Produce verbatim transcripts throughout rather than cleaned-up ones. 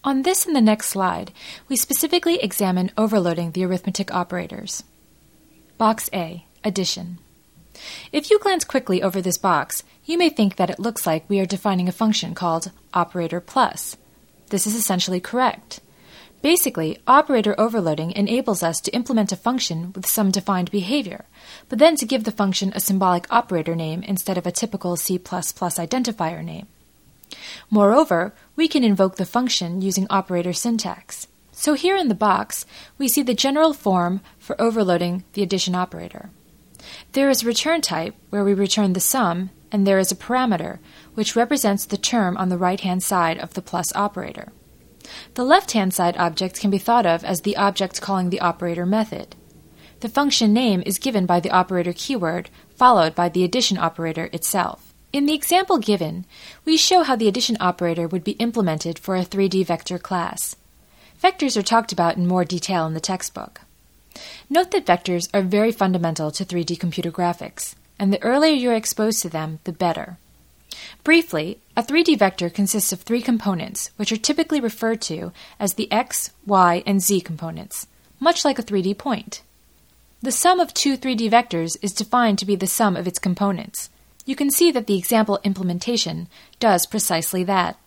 On this and the next slide, we specifically examine overloading the arithmetic operators. Box A, Addition. If you glance quickly over this box, you may think that it looks like we are defining a function called operator plus. This is essentially correct. Basically, operator overloading enables us to implement a function with some defined behavior, but then to give the function a symbolic operator name instead of a typical C plus plus identifier name. Moreover, we can invoke the function using operator syntax. So here in the box, we see the general form for overloading the addition operator. There is a return type, where we return the sum, and there is a parameter, which represents the term on the right-hand side of the plus operator. The left-hand side object can be thought of as the object calling the operator method. The function name is given by the operator keyword, followed by the addition operator itself. In the example given, we show how the addition operator would be implemented for a three D vector class. Vectors are talked about in more detail in the textbook. Note that vectors are very fundamental to three D computer graphics, and the earlier you are exposed to them, the better. Briefly, a three D vector consists of three components, which are typically referred to as the x, y, and z components, much like a three D point. The sum of two three D vectors is defined to be the sum of its components. You can see that the example implementation does precisely that.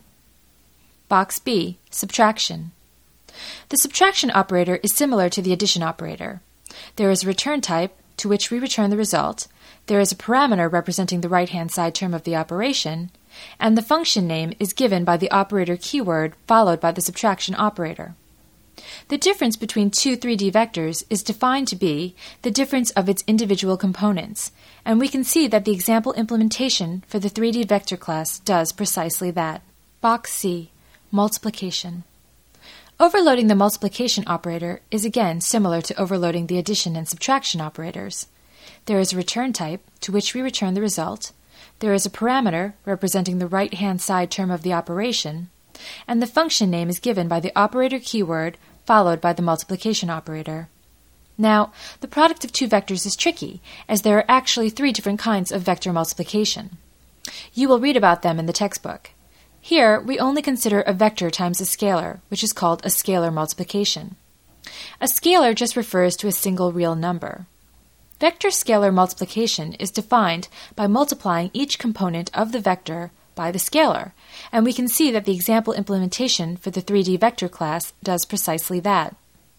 Box B, Subtraction. The subtraction operator is similar to the addition operator. There is a return type, to which we return the result, there is a parameter representing the right-hand side term of the operation, and the function name is given by the operator keyword followed by the subtraction operator. The difference between two three D vectors is defined to be the difference of its individual components, and we can see that the example implementation for the three D vector class does precisely that. Box C, Multiplication. Overloading the multiplication operator is again similar to overloading the addition and subtraction operators. There is a return type, to which we return the result, there is a parameter representing the right-hand side term of the operation, and the function name is given by the operator keyword followed by the multiplication operator. Now, the product of two vectors is tricky, as there are actually three different kinds of vector multiplication. You will read about them in the textbook. Here, we only consider a vector times a scalar, which is called a scalar multiplication. A scalar just refers to a single real number. Vector scalar multiplication is defined by multiplying each component of the vector by the scalar, and we can see that the example implementation for the three D vector class does precisely that.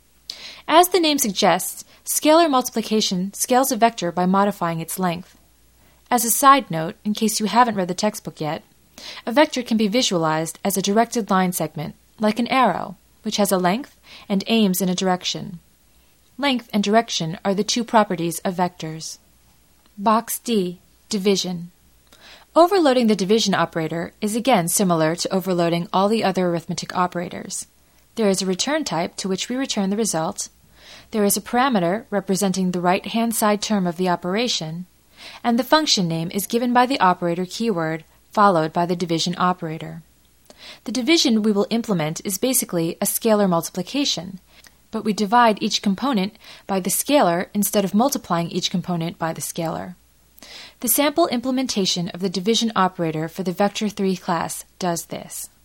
As the name suggests, scalar multiplication scales a vector by modifying its length. As a side note, in case you haven't read the textbook yet, a vector can be visualized as a directed line segment, like an arrow, which has a length and aims in a direction. Length and direction are the two properties of vectors. Box D, Division. Overloading the division operator is again similar to overloading all the other arithmetic operators. There is a return type, to which we return the result. There is a parameter representing the right-hand side term of the operation, and the function name is given by the operator keyword followed by the division operator. The division we will implement is basically a scalar multiplication, but we divide each component by the scalar instead of multiplying each component by the scalar. The sample implementation of the division operator for the vector three class does this.